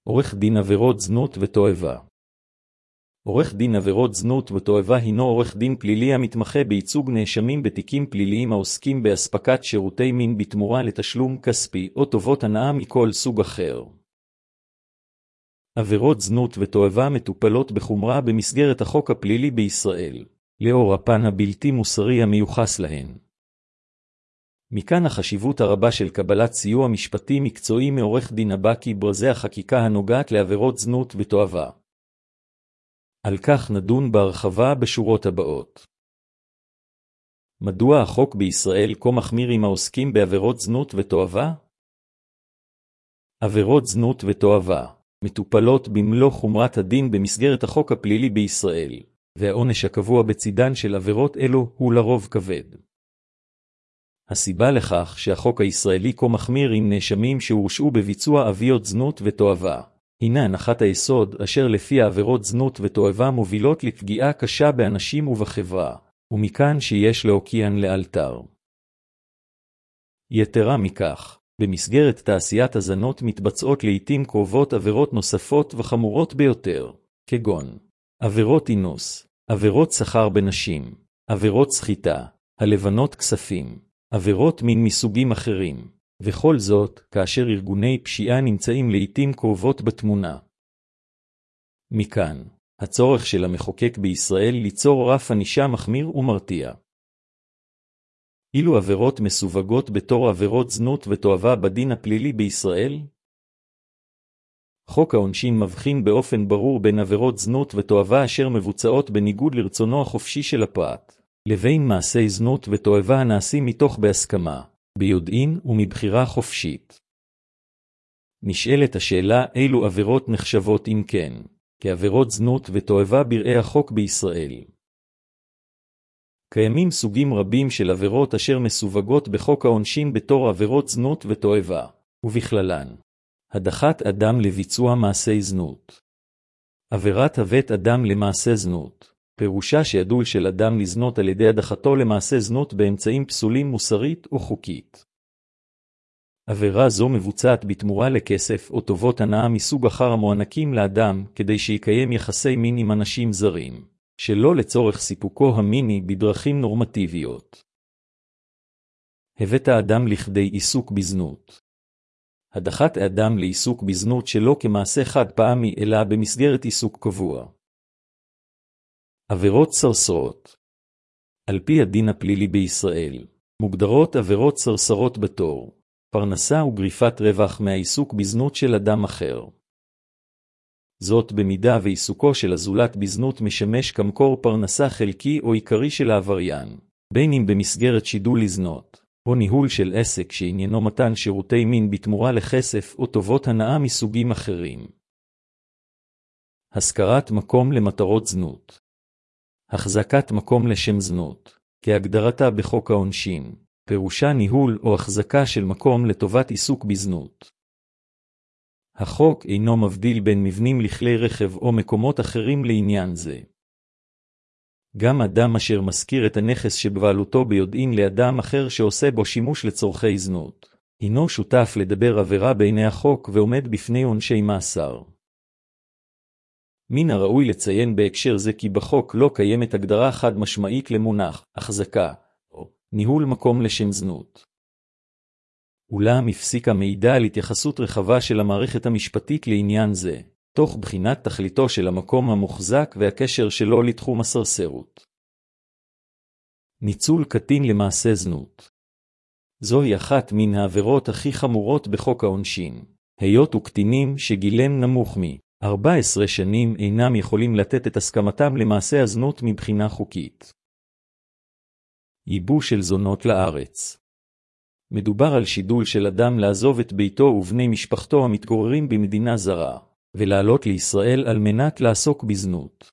עורך דין עבירות זנות ותועבה. עורך דין עבירות זנות ותועבה הינו עורך דין פלילי המתמחה בייצוג נאשמים בתיקים פליליים העוסקים באספקת שירותי מין בתמורה לתשלום כספי או טובות הנאה מכל סוג אחר. עבירות זנות ותועבה מטופלות בחומרה במסגרת החוק הפלילי בישראל, לאור הפן הבלתי מוסרי המיוחס להן. מכאן החשיבות הרבה של קבלת סיוע משפטי מקצועי מעורך דין הבקי ברזי החקיקה הנוגעת לעבירות זנות ותועבה. על כך נדון בהרחבה בשורות הבאות. מדוע החוק בישראל כה מחמיר עם העוסקים בעבירות זנות ותועבה? עבירות זנות ותועבה מטופלות במלוא חומרת הדין במסגרת החוק הפלילי בישראל, והעונש הקבוע בצידן של עבירות אלו הוא לרוב כבד. הסיבה לכך שהחוק הישראלי כה מחמיר עם נאשמים שהורשעו בביצוע עבירות זנות ותועבה, הינה הנחת היסוד אשר לפי עבירות זנות ותועבה מובילות לפגיעה קשה באנשים ובחברה, ומכאן שיש להוקיען לאלתר. יתרה מכך, במסגרת תעשיית הזנות מתבצעות לעתים קרובות עבירות נוספות וחמורות ביותר, כגון עבירות אינוס, עבירות שכר בנשים, עבירות סחיטה, הלבנות כספים, עבירות מין מסוגים אחרים, וכל זאת כאשר ארגוני פשיעה נמצאים לעתים קרובות בתמונה. מכאן, הצורך של המחוקק בישראל ליצור רף ענישה מחמיר ומרתיע. אילו עבירות מסווגות בתור עבירות זנות ותועבה בדין הפלילי בישראל? חוק העונשין מבחין באופן ברור בין עבירות זנות ותועבה אשר מבוצעות בניגוד לרצונו החופשי של הפרט, לבין מעשי זנות ותועבה הנעשים מתוך בהסכמה, ביודעין ומבחירה חופשית. נשאלת השאלה אילו עבירות נחשבות אם כן, כעבירות זנות ותועבה ברעי החוק בישראל. קיימים סוגים רבים של עבירות אשר מסווגות בחוק העונשין בתור עבירות זנות ותועבה, ובכללן הדחת אדם לביצוע מעשי זנות. עבירת הבאת אדם למעשה זנות, פירושה שידול של אדם לזנות על ידי הדחתו למעשה זנות באמצעים פסולים מוסרית או חוקית. עבירה זו מבוצעת בתמורה לכסף או טובות הנאה מסוג אחר המוענקים לאדם כדי שיקיים יחסי מין עם אנשים זרים, שלא לצורך סיפוקו המיני בדרכים נורמטיביות. הבאת אדם לכדי עיסוק בזנות. הדחת אדם לעיסוק בזנות שלא כמעשה חד פעמי אלא במסגרת עיסוק קבוע. עבירות סרסרות. על פי הדין הפלילי בישראל, מוגדרות עבירות סרסרות בתור פרנסה וגריפת רווח מהעיסוק בזנות של אדם אחר. זאת במידה ועיסוקו של הזולת בזנות משמש כמקור פרנסה חלקי או עיקרי של העבריין, בין אם במסגרת שידול לזנות, או ניהול של עסק שעניינו מתן שירותי מין בתמורה לכסף או טובות הנאה מסוגים אחרים. השכרת מקום למטרות זנות. החזקת מקום לשם זנות, כהגדרתה בחוק העונשין, פירושה ניהול או החזקה של מקום לטובת עיסוק בזנות. החוק אינו מבדיל בין מבנים לכלי רכב או מקומות אחרים לעניין זה. גם אדם אשר מזכיר את הנכס שבבעלותו ביודעין לאדם אחר שעושה בו שימוש לצורכי זנות, הינו שותף לדבר עבירה בעיני החוק ועומד בפני עונשי מאסר. מן הראוי לציין בהקשר זה כי בחוק לא קיימת הגדרה חד משמעית למונח, החזקה, או ניהול מקום לשם זנות. אולם הפסיקה מידע על התייחסות רחבה של המערכת המשפטית לעניין זה, תוך בחינת תכליתו של המקום המוחזק והקשר שלו לתחום הסרסרות. ניצול קטין למעשה זנות. זוהי אחת מן העבירות הכי חמורות בחוק העונשין, היות וקטינים שגילם נמוך מ-14 שנים אינם יכולים לתת את הסכמתם למעשה הזנות מבחינה חוקית. ייבוא של זונות לארץ. מדובר על שידול של אדם לעזוב את ביתו ובני משפחתו המתגוררים במדינה זרה, ולעלות לישראל על מנת לעסוק בזנות.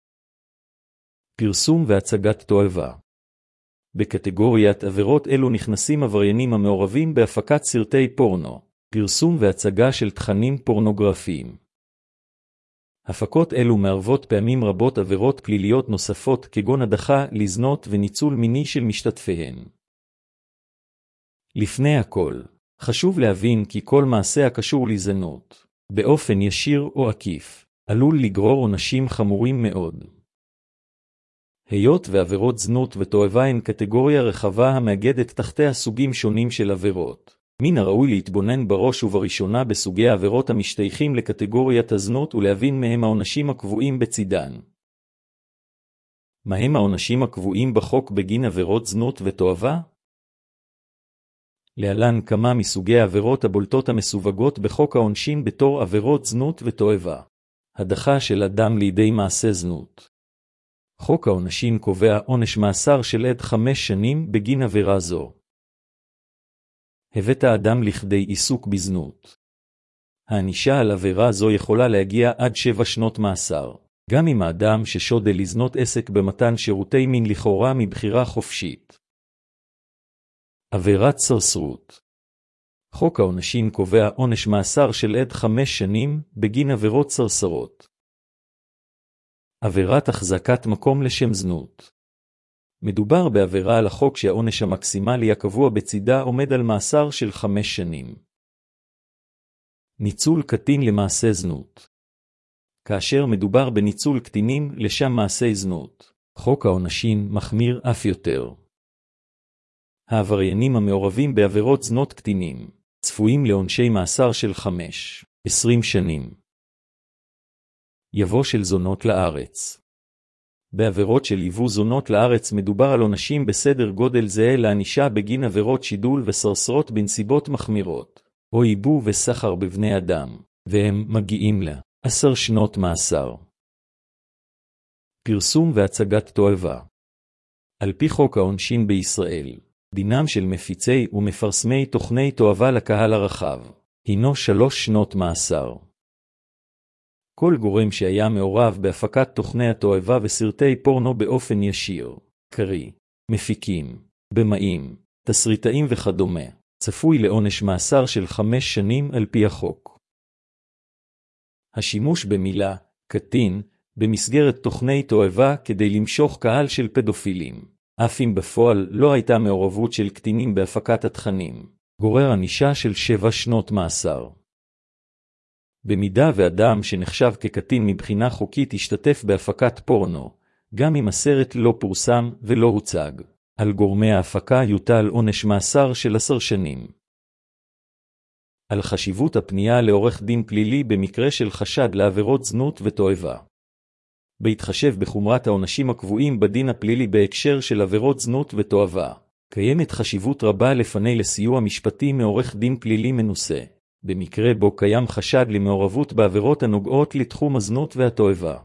פרסום והצגת תועבה. בקטגוריית עבירות אלו נכנסים עבריינים המעורבים בהפקת סרטי פורנו, פרסום והצגה של תכנים פורנוגרפיים. הפקות אלו מערבות פעמים רבות עבירות פליליות נוספות כגון הדחה, לזנות וניצול מיני של משתתפיהן. לפני הכל, חשוב להבין כי כל מעשה הקשור לזנות, באופן ישיר או עקיף, עלול לגרור עונשים חמורים מאוד. היות ועבירות זנות ותועבה הן קטגוריה רחבה המאגדת תחתיה סוגים שונים של עבירות. מן הראוי להתבונן בראש ובראשונה בסוגי העבירות המשתייכים לקטגוריית הזנות ולהבין מהם העונשים הקבועים בצידן. מהם העונשים הקבועים בחוק בגין עבירות זנות ותועבה? להלן כמה מסוגי העבירות הבולטות המסווגות בחוק העונשין בתור עבירות זנות ותועבה. הדחה של אדם לידי מעשה זנות. חוק העונשין קובע עונש מאסר של עד 5 שנים בגין עבירה זו. הבאת האדם לכדי עיסוק בזנות. הענישה על עבירה זו יכולה להגיע עד 7 שנות מאסר, גם אם האדם ששודל לזנות עסק במתן שירותי מין לכאורה מבחירה חופשית. עבירת סרסרות. חוק העונשין קובע עונש מאסר של עד 5 שנים בגין עבירות סרסרות. עבירת החזקת מקום לשם זנות. מדובר בעבירה על החוק שהעונש המקסימלי הקבוע בצידה עומד על מאסר של 5 שנים. ניצול קטין למעשה זנות. כאשר מדובר בניצול קטינים לשם מעשי זנות, חוק העונשין מחמיר אף יותר. העבריינים המעורבים בעבירות זנות קטינים צפויים לעונשי מאסר של 5-20 שנים. יבוא של זונות לארץ. בעבירות של ייבוא זונות לארץ מדובר על עונשים בסדר גודל זהה לענישה בגין עבירות שידול וסרסרות בנסיבות מחמירות, או ייבוא וסחר בבני אדם, והם מגיעים ל10 שנות מאסר. פרסום והצגת תועבה. על פי חוק העונשין בישראל, דינם של מפיצי ומפרסמי תוכני תועבה לקהל הרחב, הינו 3 שנות מאסר. כל גורם שהיה מעורב בהפקת תוכני התועבה וסרטי פורנו באופן ישיר, קרי, מפיקים, במאים, תסריטאים וכדומה, צפוי לעונש מאסר של 5 שנים על פי החוק. השימוש במילה, קטין, במסגרת תוכני תועבה כדי למשוך קהל של פדופילים, אף אם בפועל לא הייתה מעורבות של קטינים בהפקת התכנים, גורר ענישה של 7 שנות מאסר. במידה ואדם שנחשב כקטין מבחינה חוקית השתתף בהפקת פורנו, גם אם הסרט לא פורסם ולא הוצג, על גורמי ההפקה יוטל עונש מאסר של 10 שנים. על חשיבות הפנייה לעורך דין פלילי במקרה של חשד לעבירות זנות ותועבה. בהתחשב בחומרת העונשים הקבועים בדין הפלילי בהקשר של עבירות זנות ותועבה, קיימת חשיבות רבה לפני לסיוע משפטי מעורך דין פלילי מנוסה, במקרה בו קיים חשד למעורבות בעבירות הנוגעות לתחום הזנות והתועבה.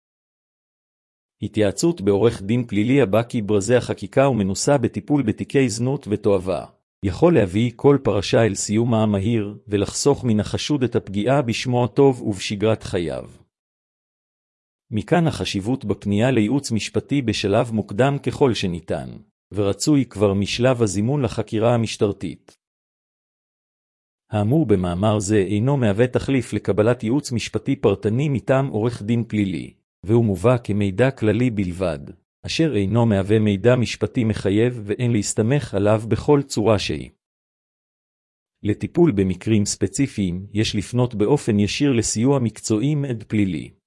התייעצות בעורך דין פלילי הבקי ברזי החקיקה ומנוסה בטיפול בתיקי זנות ותועבה, יכול להביא כל פרשה אל סיומה המהיר ולחסוך מן החשוד את הפגיעה בשמו הטוב ובשגרת חייו. מכאן החשיבות בפנייה לייעוץ משפטי בשלב מוקדם ככל שניתן, ורצוי כבר משלב הזימון לחקירה המשטרתית. האמור במאמר זה אינו מהווה תחליף לקבלת ייעוץ משפטי פרטני מטעם עורך דין פלילי, והוא מובא כמידע כללי בלבד, אשר אינו מהווה מידע משפטי מחייב ואין להסתמך עליו בכל צורה שהיא. לטיפול במקרים ספציפיים יש לפנות באופן ישיר לסיוע מקצועי מעד פלילי.